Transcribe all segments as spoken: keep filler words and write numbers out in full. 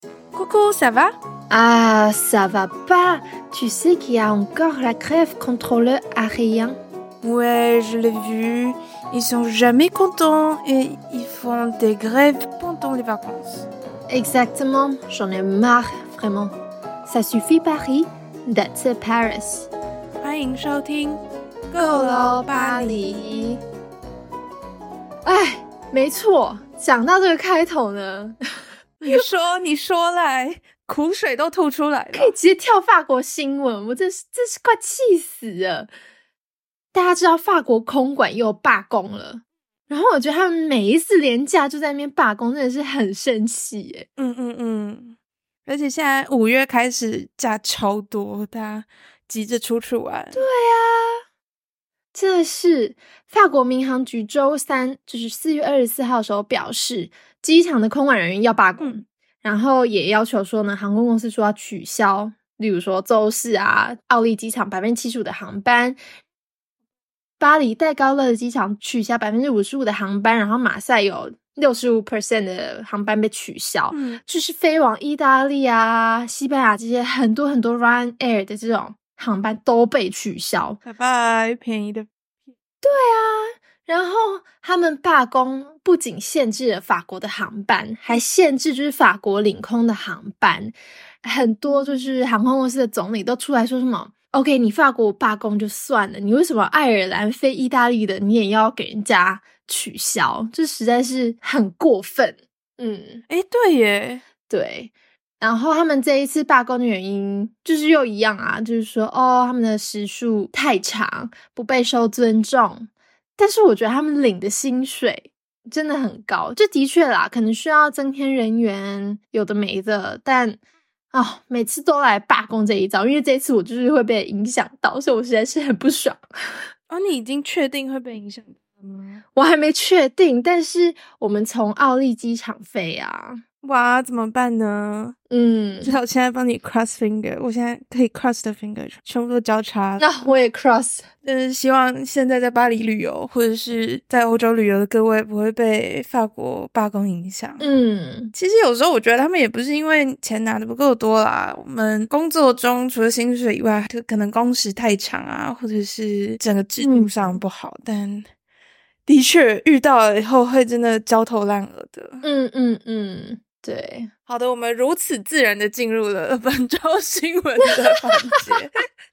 Coucou, ça va? Ah, ça va pas. Tu sais qu'il y a encore la grève contre le aérien. Ouais, je l'ai vu. Ils sont jamais contents et ils font des grèves pendant les vacances. Exactement, j'en ai marre, vraiment. Ça suffit Paris, that's it Paris. 欢迎收听够咯巴黎。哎，没错，讲到这个开头呢， 你说，你说来，苦水都吐出来了。 可以直接跳法国新闻，我真是真是快气死了。大家知道法国空管又罢工了，然后我觉得他们每一次连假就在那边罢工，真的是很生气耶。 嗯嗯嗯，而且现在五月开始假超多，大家急着出去玩。 对啊，真的是法国民航局周三就是四月二十四号的时候表示，机场的空管人员要罢工、嗯、然后也要求说呢，航空公司说要取消，例如说周四啊，奥利机场 百分之七十五 的航班，巴黎戴高乐的机场取消 百分之五十五 的航班，然后马赛有 百分之六十五 的航班被取消、嗯、就是飞往意大利啊、西班牙这些很多很多 Ryanair 的这种航班都被取消， 拜拜，便宜的。 对啊，然后他们罢工不仅限制了法国的航班，还限制就是法国领空的航班，很多就是航空公司的总理都出来说什么 OK 你法国罢工就算了，你为什么爱尔兰飞意大利的你也要给人家取消，这实在是很过分。嗯， 诶对耶， 对，然后他们这一次罢工的原因就是又一样啊，就是说哦，他们的时数太长，不被受尊重。但是我觉得他们领的薪水真的很高，这的确啦，可能需要增添人员，有的没的，但哦，每次都来罢工这一招，因为这一次我就是会被影响到，所以我实在是很不爽。 哦，你已经确定会被影响到吗？ 我还没确定，但是我们从奥利机场飞啊。 哇，怎么办呢？嗯，只好现在帮你 cross finger， 我现在可以 cross 的 finger 全部都交叉。 那我也 cross。 但是希望现在在巴黎旅游或者是在欧洲旅游的各位不会被法国罢工影响。嗯，其实有时候我觉得他们也不是因为钱拿的不够多啦，我们工作中除了薪水以外，可能工时太长啊，或者是整个制度上不好，嗯、但的确遇到了以后会真的焦头烂额的。嗯嗯嗯。对，好的，我们如此自然的进入了本周新闻的环节，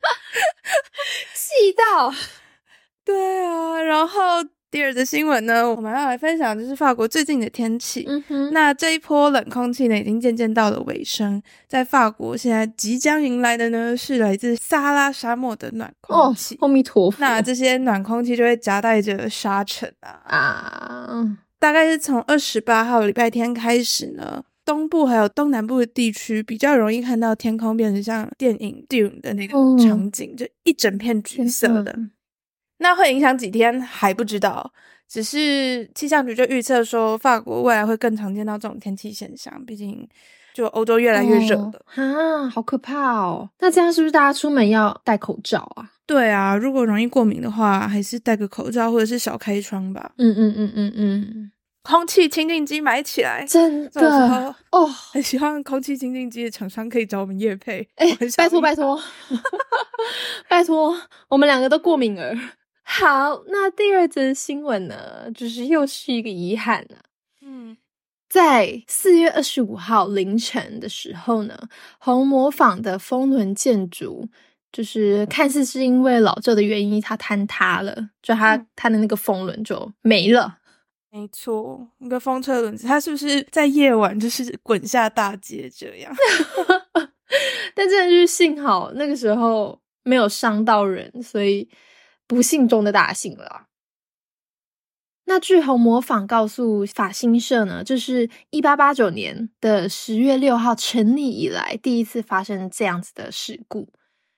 气到。 对啊，然后第二则新闻呢，我们要来分享就是法国最近的天气。嗯哼，那这一波冷空气呢，已经渐渐到了尾声，在法国现在即将迎来的呢，是来自撒哈拉沙漠的暖空气。 哦，阿弥陀佛。 那这些暖空气就会夹带着沙尘啊。啊。大概是从二十八号礼拜天开始呢，东部还有东南部的地区比较容易看到天空变成像电影 Dune 的那个场景、嗯、就一整片橘色的、嗯、那会影响几天还不知道，只是气象局就预测说法国未来会更常见到这种天气现象，毕竟就欧洲越来越热了、 哦、啊，好可怕哦。那这样是不是大家出门要戴口罩啊？ 对啊，如果容易过敏的话还是戴个口罩或者是小开窗吧。 嗯嗯嗯嗯嗯， 空气清净机买起来， 真的哦！ 很希望空气清净机的厂商可以找我们业配， 哎、欸，拜托拜托拜托，我们两个都过敏儿。好，那第二则新闻呢，就是又是一个遗憾啊。嗯，在四月二十五号凌晨的时候呢，红磨坊的风轮建筑就是看似是因为老旧的原因它坍塌了，就它、嗯、它的那个风轮就没了。 没错，那个风车轮子它是不是在夜晚就是滚下大街这样但真的就是幸好那个时候没有伤到人，所以不幸中的大幸了。那据红磨坊告诉法新社呢，这是一八八九年的十月六号成立以来第一次发生这样子的事故，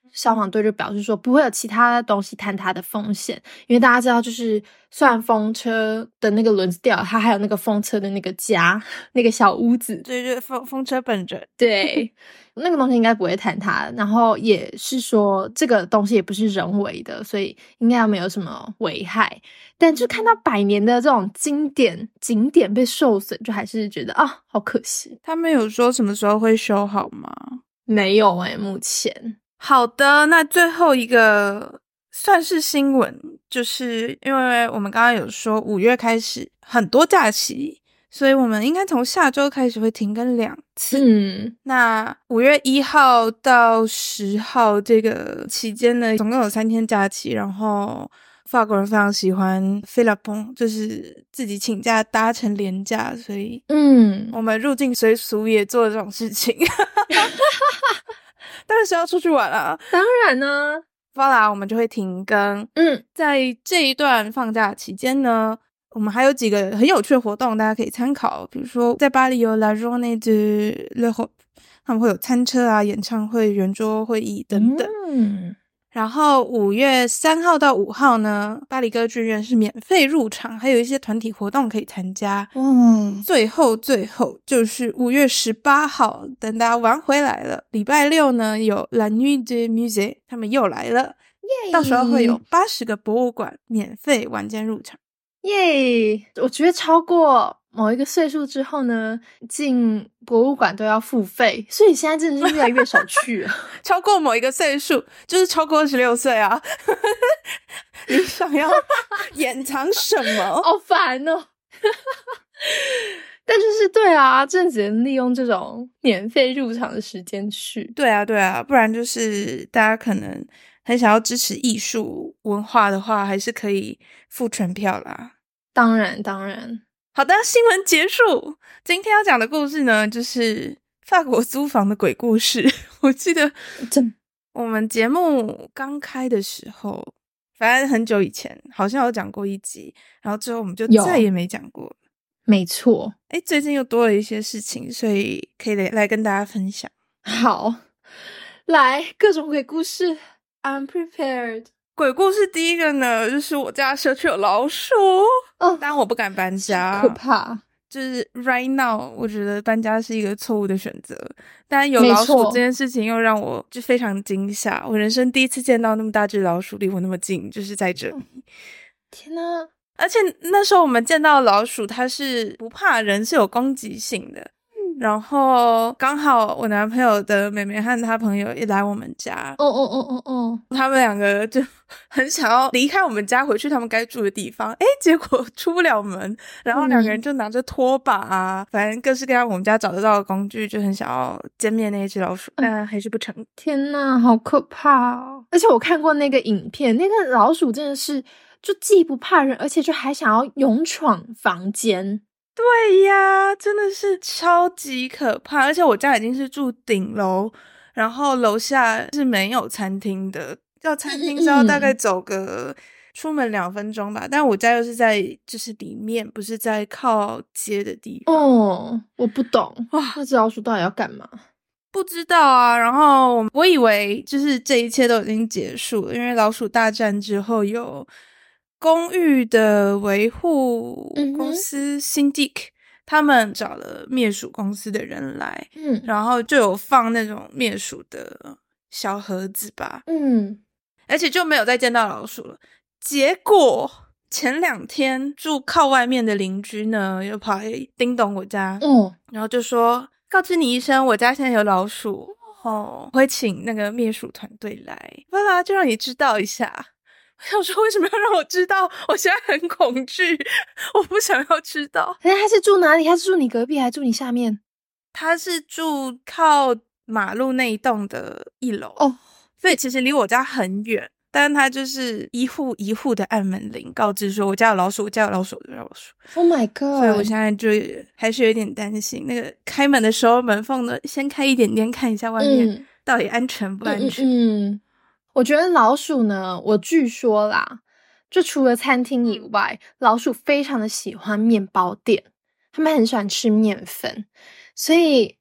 消防队就表示说不会有其他东西坍塌的风险，因为大家知道就是虽然风车的那个轮子掉了，它还有那个风车的那个家那个小屋子， 对，就是风风车本人， 对那个东西应该不会坍塌，然后也是说这个东西也不是人为的，所以应该没有什么危害，但就看到百年的这种经典景点被受损，就还是觉得啊好可惜。 他们有说什么时候会修好吗？ 没有诶、欸、目前。 好的，那最后一个算是新闻，就是因为我们刚刚有说五月开始很多假期，所以我们应该从下周开始会停更两次。 嗯， 那五月一号到十号这个期间呢，总共有三天假期，然后法国人非常喜欢飞拉崩，就是自己请假搭乘连假，所以嗯，我们入境随俗也做了这种事情。但是要出去玩啊， 当然呢。 好啦，我们就会停更。嗯，在这一段放假期间呢，我们还有几个很有趣的活动，大家可以参考。比如说，在巴黎有 La Journée de l'Europe， 他们会有餐车啊、演唱会、圆桌会议等等。嗯。然后五月三号到五号呢，巴黎歌剧院是免费入场，还有一些团体活动可以参加。嗯，最后最后就是五月十八号，等大家玩回来了，礼拜六呢有 La Nuit du Musée， 他们又来了，到时候会有八十个博物馆免费晚间入场。 耶！我觉得超过某一个岁数之后呢，进博物馆都要付费，所以现在真的是越来越少去了。 超过某一个岁数，就是超过二十六岁啊！你想要掩藏什么？ 好烦哦！但就是对啊，真的只能利用这种免费入场的时间去。 对啊，对啊，不然就是大家可能很想要支持艺术文化的话，还是可以付全票啦。 当然，当然。 好的，新闻结束。今天要讲的故事呢，就是法国租房的鬼故事。我记得我们节目刚开的时候，反正很久以前好像有讲过一集，然后之后我们就再也没讲过了。 没错。 诶，最近又多了一些事情，所以可以来来跟大家分享。 好，来各种鬼故事 I'm prepared。 鬼故事第一个呢，就是我家社区有老鼠哦，但我不敢搬家， 可怕。 就是 right now 我觉得搬家是一个错误的选择，但有老鼠这件事情又让我就非常惊吓，我人生第一次见到那么大只老鼠离我那么近，就是在这里。 天哪！ 而且那时候我们见到老鼠它是不怕人，是有攻击性的。然后刚好我男朋友的妹妹和他朋友也来我们家， 哦哦哦哦哦， 他们两个就很想要离开我们家回去他们该住的地方，诶结果出不了门，然后两个人就拿着拖把啊、嗯、反正各式各样我们家找得到的工具，就很想要歼灭那一只老鼠，但还是不成。 天哪，好可怕哦！而且我看过那个影片，那个老鼠真的是就既不怕人，而且就还想要勇闯房间。 对呀，真的是超级可怕，而且我家已经是住顶楼，然后楼下是没有餐厅的，要餐厅是要大概走个出门两分钟吧，但我家又是在就是里面，不是在靠街的地方。 哦，我不懂哇，那只老鼠到底要干嘛？ 不知道啊，然后我以为就是这一切都已经结束了，因为老鼠大战之后有公寓的维护公司 Syndic、嗯、他们找了灭鼠公司的人来，嗯，然后就有放那种灭鼠的小盒子吧，嗯，而且就没有再见到老鼠了。结果前两天住靠外面的邻居呢，又跑来叮咚我家，嗯，然后就说告知你一声，我家现在有老鼠，哦，会请那个灭鼠团队来，爸爸就让你知道一下。我想说为什么要让我知道？我现在很恐惧，我不想要知道。 哎，他是住哪里？他是住你隔壁还是住你下面？ 他是住靠马路那一栋的一楼哦，所以其实离我家很远，但他就是一户一户的按门铃，告知说我家有老鼠，我家有老鼠，我家有老鼠。 Oh my god！ 所以我现在就还是有点担心，那个开门的时候门缝呢，先开一点点，看一下外面到底安全不安全。嗯。嗯嗯我觉得老鼠呢，我据说啦，就除了餐厅以外，老鼠非常的喜欢面包店，他们很喜欢吃面粉，所以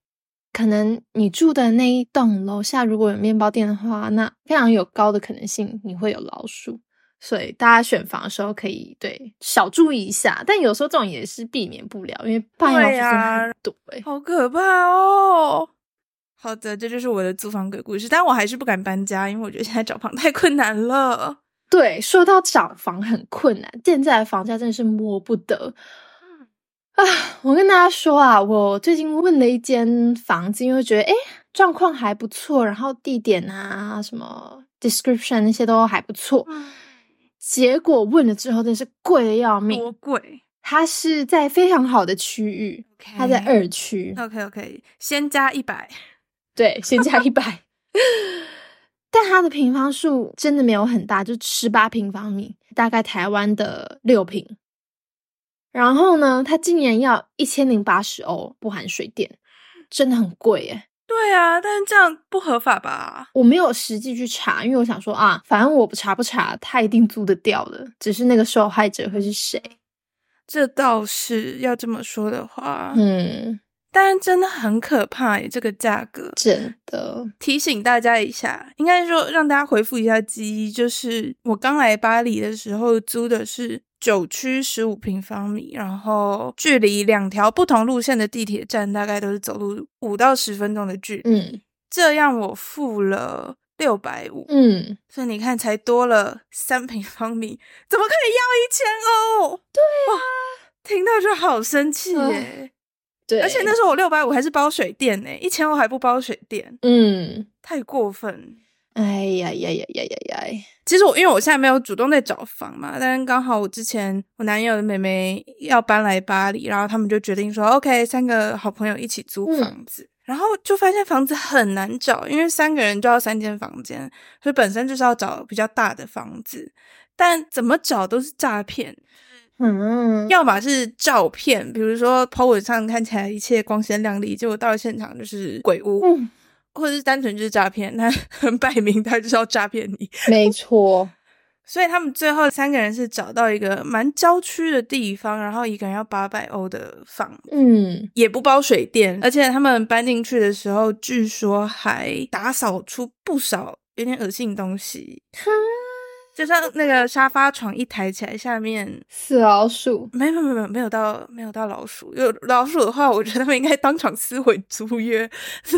可能你住的那一栋楼下如果有面包店的话，那非常有高的可能性你会有老鼠，所以大家选房的时候可以对小注意一下。但有时候这种也是避免不了，因为半夜老鼠真的很多、欸、 好可怕哦。好的，这就是我的租房鬼故事，但我还是不敢搬家，因为我觉得现在找房太困难了。 对，说到找房很困难，现在的房价真的是摸不得。啊，我跟大家说啊，我最近问了一间房子，因为觉得诶状况还不错，然后地点啊什么 description 那些都还不错、嗯、结果问了之后真的是贵的要命。 多贵？ 它是在非常好的区域、okay. 它在二区。 OK OK 先加一百。 对，先加一百。但它的平方数真的没有很大，就十八平方米，大概台湾的六平。然后呢，它今年要一千零八十欧，不含水电，真的很贵耶。 对啊，但是这样不合法吧？ 我没有实际去查，因为我想说啊，反正我不查不查，他一定租得掉的，只是那个受害者会是谁。 这倒是，要这么说的话， 嗯。 但真的很可怕耶，这个价格真的。 提醒大家一下，应该说让大家回复一下记忆，就是我刚来巴黎的时候租的是九区十五平方米，然后距离两条不同路线的地铁站大概都是走路五到十分钟的距离。嗯，这样我付了六百五十。嗯，所以你看才多了三平方米，怎么可以要一千欧？ 对啊， 听到就好生气耶。呃对， 而且那时候我六百五十还是包水电呢，一千欧还不包水电，嗯，太过分。 哎呀呀呀呀呀呀！ 其实我因为我现在没有主动在找房嘛，但是刚好我之前我男友的妹妹要搬来巴黎，然后他们就决定说 OK 三个好朋友一起租房子、嗯、然后就发现房子很难找，因为三个人就要三间房间，所以本身就是要找比较大的房子，但怎么找都是诈骗。嗯，要么是照片，比如说 po 文上看起来一切光鲜亮丽，结果到了现场就是鬼屋、嗯、或者是单纯就是诈骗，他很摆明他就是要诈骗你。 没错。 所以他们最后三个人是找到一个蛮郊区的地方，然后一个人要八百欧的房子，嗯，也不包水电，而且他们搬进去的时候据说还打扫出不少有点恶心的东西。就像那个沙发床一抬起来，下面死老鼠， 没有没有没有没有到没有到老鼠，有老鼠的话，我觉得他们应该当场撕毁租约。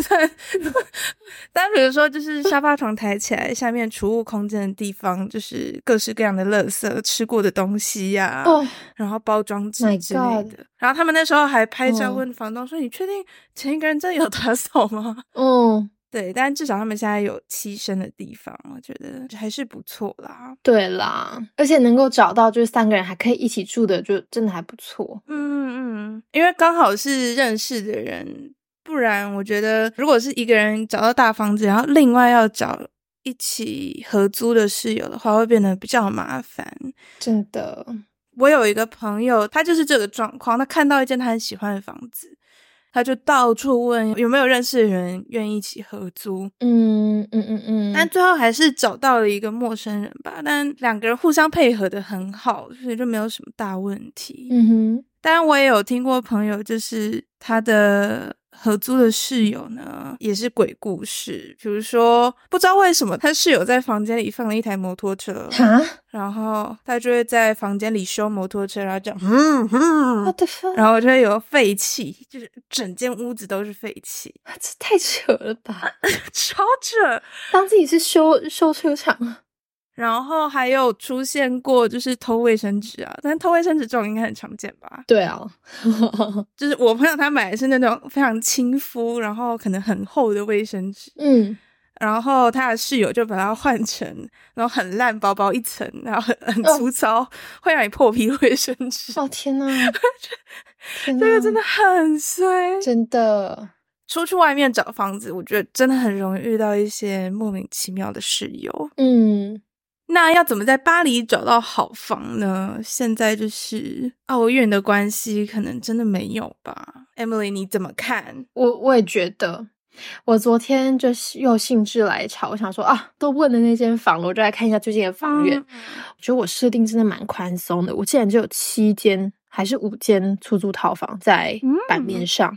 但比如说，就是沙发床抬起来，下面储物空间的地方，就是各式各样的垃圾、吃过的东西呀、啊，oh, 然后包装纸之类的。然后他们那时候还拍照问房东说：“ oh. 你确定前一个人真的有打扫吗？”嗯。Oh.对，但至少他们现在有栖身的地方，我觉得还是不错啦。 对啦，而且能够找到就是三个人还可以一起住的，就真的还不错。 嗯嗯，因为刚好是认识的人，不然我觉得如果是一个人找到大房子，然后另外要找一起合租的室友的话，会变得比较麻烦。 真的， 我有一个朋友，他就是这个状况，他看到一间他很喜欢的房子。他就到处问有没有认识的人愿意一起合租，嗯嗯嗯嗯，但最后还是找到了一个陌生人吧，但两个人互相配合的很好，所以就没有什么大问题。嗯哼，当然我也有听过朋友，就是他的合租的室友呢也是鬼故事，比如说不知道为什么他室友在房间里放了一台摩托车，然后他就会在房间里修摩托车，然后这样嗯嗯 What the fuck? 然后就会有废气，就是整间屋子都是废气。 这太扯了吧超扯， 当自己是修修车厂。 然后还有出现过就是偷卫生纸啊，但偷卫生纸这种应该很常见吧？ 对啊就是我朋友他买的是那种非常亲肤然后可能很厚的卫生纸，嗯，然后他的室友就把它换成然后很烂薄薄一层然后很很粗糙、哦、会让你破皮的卫生纸。 哦天哪天哪，这个真的很衰， 真的。 出去外面找房子我觉得真的很容易遇到一些莫名其妙的室友。嗯，那要怎么在巴黎找到好房呢？现在就是澳元的关系可能真的没有吧。 Emily 你怎么看？ 我我也觉得，我昨天就是又兴致来潮，我想说啊，都问了那间房了，我就来看一下最近的房源、嗯、我觉得我设定真的蛮宽松的，我竟然就有七间还是五间出租套房在版面上、嗯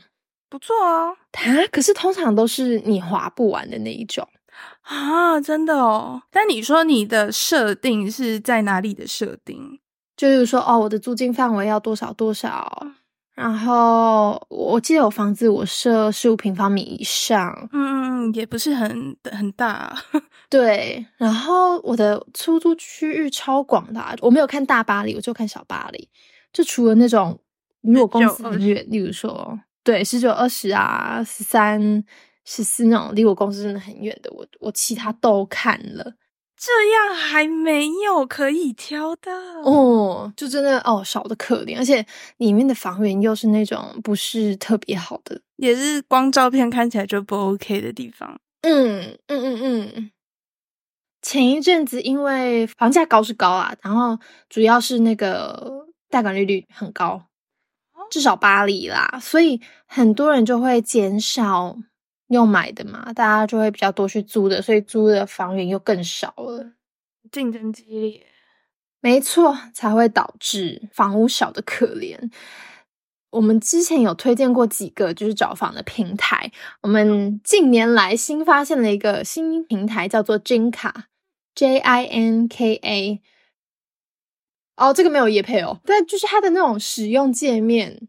不错啊。 啊，可是通常都是你划不完的那一种啊，真的哦。但你说你的设定是在哪里的设定？ 就是说哦，我的租金范围要多少多少，然后我记得我房子我设十五平方米以上， 嗯，也不是很很大。 对，然后我的出租区域超广的、啊，我没有看大巴黎，我就看小巴黎，就除了那种离我公司很远，例如说对十九二十啊十三十四那种离我公司真的很远的，我我其他都看了。 这样还没有可以挑的哦，就真的哦少的可怜，而且里面的房源又是那种不是特别好的， 也是光照片看起来就不 OK 的地方。 嗯嗯嗯嗯。前一阵子因为房价高是高啊，然后主要是那个贷款利率很高，至少巴黎啦，所以很多人就会减少用买的嘛，大家就会比较多去租的，所以租的房源又更少了， 竞争激烈。 没错，才会导致房屋少的可怜。我们之前有推荐过几个就是找房的平台，我们近年来新发现了一个新平台叫做 Jinka J I N K A。 哦，这个没有业配哦，但就是它的那种使用界面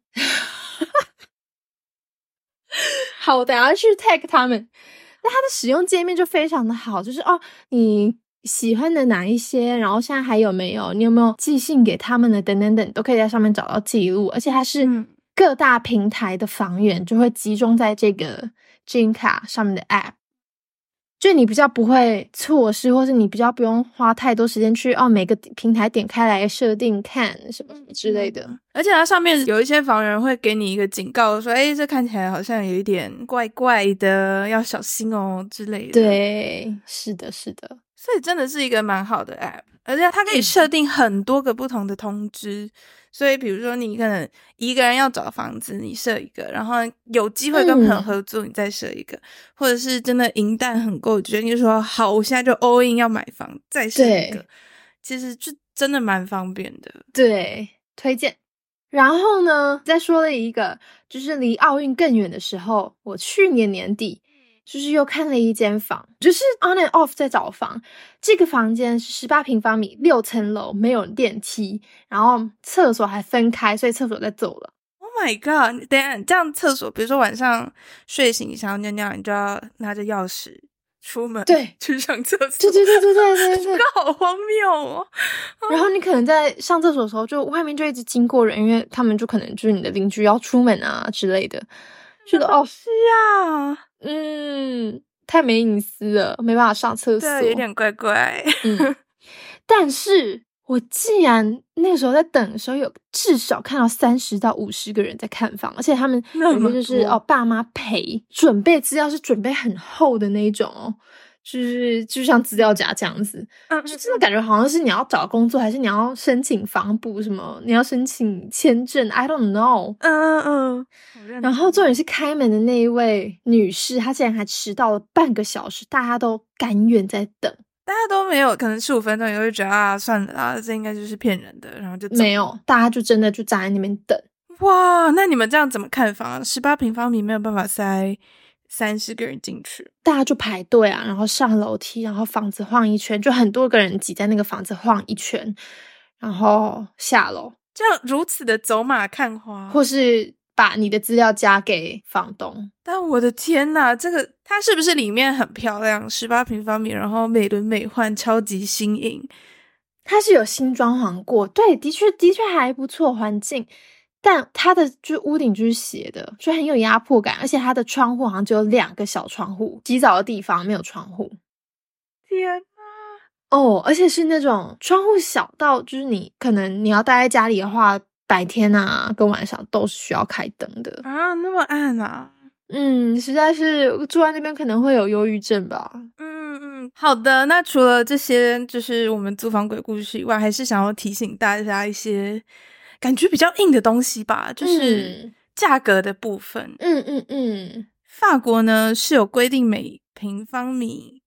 好，我等下去 tag 他们。那它的使用界面就非常的好，就是哦，你喜欢的哪一些，然后现在还有没有，你有没有寄信给他们的等等等，都可以在上面找到记录，而且它是各大平台的房源就会集中在这个 Jinka 上面的 app， 就你比较不会错失，或是你比较不用花太多时间去哦每个平台点开来设定看什么什么之类的、嗯、 而且它上面有一些房源会给你一个警告说诶这看起来好像有一点怪怪的，要小心哦之类的。 对，是的是的， 所以真的是一个蛮好的 app， 而且它可以设定很多个不同的通知、嗯、所以比如说你可能一个人要找房子你设一个，然后有机会跟朋友合租你再设一个、嗯、或者是真的银弹很够决定就说好我现在就 all in 要买房再设一个，其实就真的蛮方便的。 对，推荐。然后呢再说了一个就是离奥运更远的时候，我去年年底就是又看了一间房，就是 on and off 在找房。这个房间是十八平方米，六层楼，没有电梯，然后厕所还分开，所以厕所在走了。 Oh my god， 等一下这样厕所比如说晚上睡醒想要尿尿，你就要拿着钥匙出门对去上厕所。 对对对对对对对， 这个好荒谬哦。 然后你可能在上厕所的时候就外面就一直经过人，因为他们就可能就是你的邻居要出门啊之类的，觉得哦是啊， 嗯，太没隐私了，没办法上厕所， 对，有点怪怪。 嗯，但是我既然那个时候在等的时候有至少看到三十到五十个人在看房，而且他们有些就是哦爸妈陪，准备资料是准备很厚的那一种哦，就是就像资料夹这样子，嗯，就真的感觉好像是你要找工作，还是你要申请房补什么，你要申请签证 I don't know， 嗯嗯嗯。 然后重点是开门的那一位女士，她竟然还迟到了半个小时，大家都甘愿在等， 大家都没有可能十五分钟也会觉得啊算了啊这应该就是骗人的，然后就走了。 没有，大家就真的就站在那边等。 哇，那你们这样怎么看房啊？十八平方米没有办法塞三十个人进去， 大家就排队啊，然后上楼梯，然后房子晃一圈，就很多个人挤在那个房子晃一圈，然后下楼， 这样如此的走马看花， 或是把你的资料加给房东。 但我的天哪，这个它是不是里面很漂亮？十八平方米，然后美轮美奂，超级新颖。 它是有新装潢过，对，的确的确还不错环境。但它的就屋顶就是斜的，就很有压迫感，而且它的窗户好像只有两个小窗户，洗澡的地方没有窗户。 天哪！哦，而且是那种窗户小到就是你可能你要待在家里的话，白天啊跟晚上都是需要开灯的啊，那么暗啊！ 嗯，实在是住在那边可能会有忧郁症吧。 嗯嗯，好的。那除了这些就是我们租房鬼故事以外，还是想要提醒大家一些感觉比较硬的东西吧，就是价格的部分。 嗯嗯嗯， 法国呢是有规定每平方米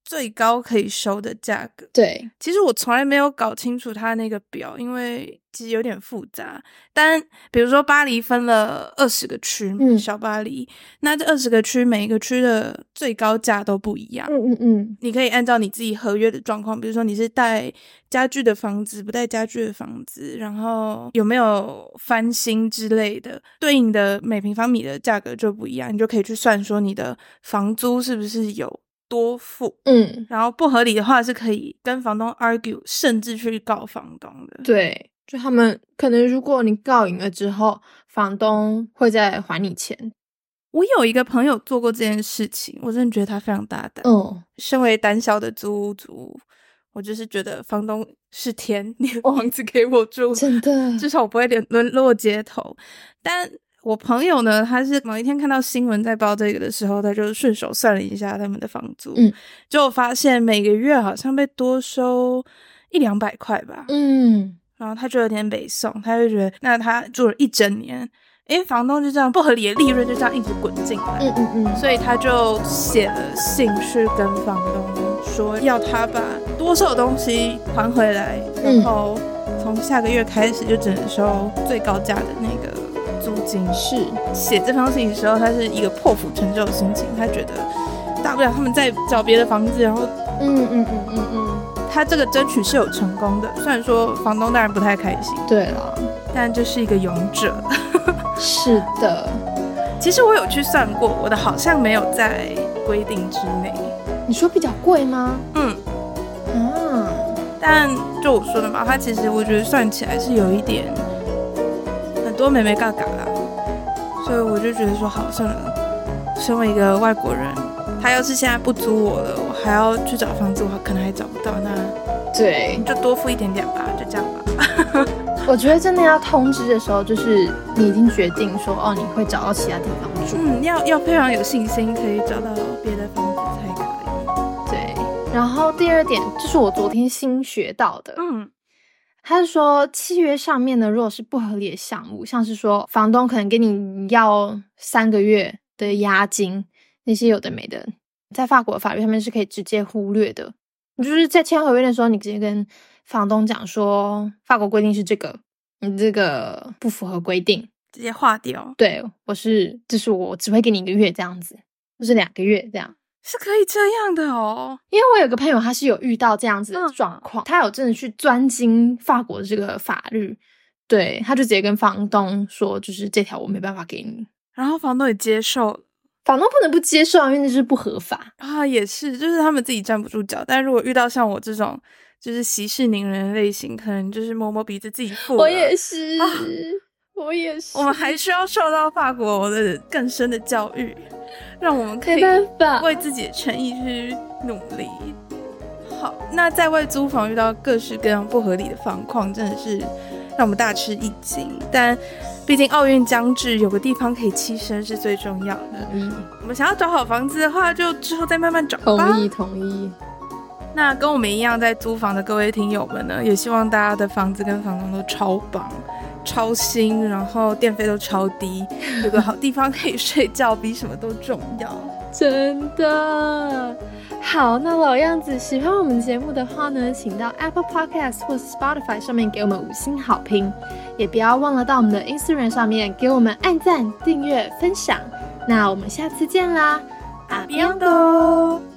最高可以收的价格。 对， 其实我从来没有搞清楚它那个表，因为其实有点复杂。但比如说巴黎分了二十个区，嗯，小巴黎，那这二十个区每一个区的最高价都不一样。 嗯嗯嗯， 你可以按照你自己合约的状况，比如说你是带家具的房子，不带家具的房子，然后有没有翻新之类的，对应的每平方米的价格就不一样，你就可以去算说你的房租是不是有多付。 嗯， 然后不合理的话是可以跟房东 argue， 甚至去告房东的。 对，就他们可能如果你告赢了之后，房东会再还你钱。 我有一个朋友做过这件事情，我真的觉得他非常大胆。 嗯， 身为胆小的租屋族，我就是觉得房东是天，你的房子给我住， 真的，至少我不会沦落街头。但我朋友呢，他是某一天看到新闻在报这个的时候，他就顺手算了一下他们的房租，嗯，就发现每个月好像被多收一两百块吧，嗯，然后他就有点北宋，他就觉得那他住了一整年，因为房东就这样不合理的利润就这样一直滚进来，嗯嗯嗯，所以他就写了信去跟房东说，要他把多收的东西还回来，然后从下个月开始就只能收最高价的那个租金。是写这封信的时候，他是一个破釜沉舟的心情，他觉得大不了他们再找别的房子，然后嗯嗯嗯嗯嗯，他这个争取是有成功的，虽然说房东当然不太开心， 对了， 但这是一个勇者。 是的， 其实我有去算过，我的好像没有在规定之内。 你说比较贵吗？ 嗯啊，但就我说的嘛，它其实我觉得算起来是有一点很多眉眉角角啦，所以我就觉得说好算了，身为一个外国人，他要是现在不租我了，我还要去找房子，我可能还找不到，那对， 就多付一点点吧，就这样吧。 我觉得真的要通知的时候，就是你已经决定说哦，你会找到其他地方住， 嗯，要要非常有信心可以找到别的房子才可以。 对，然后第二点就是我昨天新学到的，嗯，他是说契约上面呢，如果是不合理的项目，像是说房东可能跟你要三个月的押金，那些有的没的，在法国的法律上面是可以直接忽略的。你就是在签合约的时候，你直接跟房东讲说，法国规定是这个，你这个不符合规定， 直接划掉。 对，我是，就是我只会给你一个月这样子，或是两个月这样， 是可以这样的哦。 因为我有个朋友，他是有遇到这样子的状况，嗯、他有真的去专精法国的这个法律，对，他就直接跟房东说，就是这条我没办法给你， 然后房东也接受了。 房东不能不接受，因为那是不合法啊，也是，就是他们自己站不住脚。但如果遇到像我这种就是息事宁人的类型，可能就是摸摸鼻子自己付了。 我也是、啊，我也是。 我们还需要受到法国的更深的教育，让我们可以为自己的权益去努力。好，那在为租房遇到各式各样不合理的房况，真的是让我们大吃一惊。但毕竟奥运将至，有个地方可以栖身是最重要的。嗯，我们想要找好房子的话，就之后再慢慢找吧。 同意，同意。 那跟我们一样在租房的各位听友们呢，也希望大家的房子跟房东都超棒、超新，然后电费都超低，有个好地方可以睡觉，比什么都重要。 真的。好，那老样子，喜欢我们节目的话呢，请到 Apple Podcast 或是 Spotify 上面给我们五星好评，也不要忘了到我们的 Instagram 上面给我们按赞、订阅、分享。那我们下次见啦，阿比安多。